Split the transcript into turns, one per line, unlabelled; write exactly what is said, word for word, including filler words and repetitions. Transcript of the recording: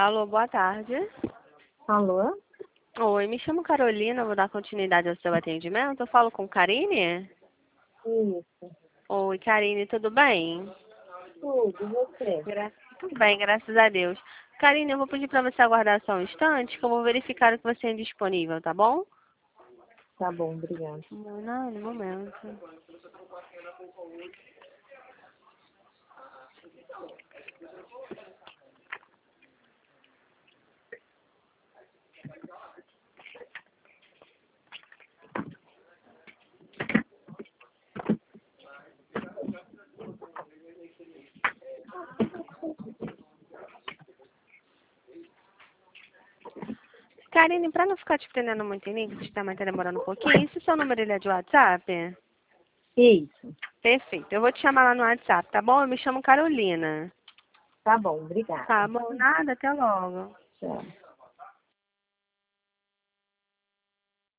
Alô, boa tarde.
Alô?
Oi, me chamo Carolina, vou dar continuidade ao seu atendimento. Eu falo com Karine?
Isso.
Oi, Karine, tudo bem?
Tudo, e você?
Gra tudo bem, graças a Deus. Karine, eu vou pedir para você aguardar só um instante, que eu vou verificar o que você é disponível, tá bom?
Tá bom, obrigada.
Não, no momento. Karine, para não ficar te prendendo muito em link, que também tá demorando um pouquinho, esse seu número ele é de WhatsApp?
Isso.
Perfeito, eu vou te chamar lá no WhatsApp, tá bom? Eu me chamo Carolina.
Tá bom, obrigada.
Tá bom, nada, até logo.
Tchau.